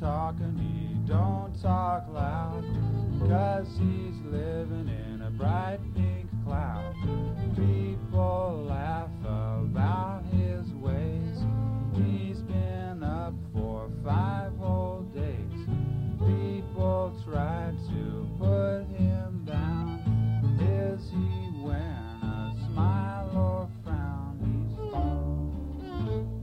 talking, he don't talk loud, 'cause he's living in a bright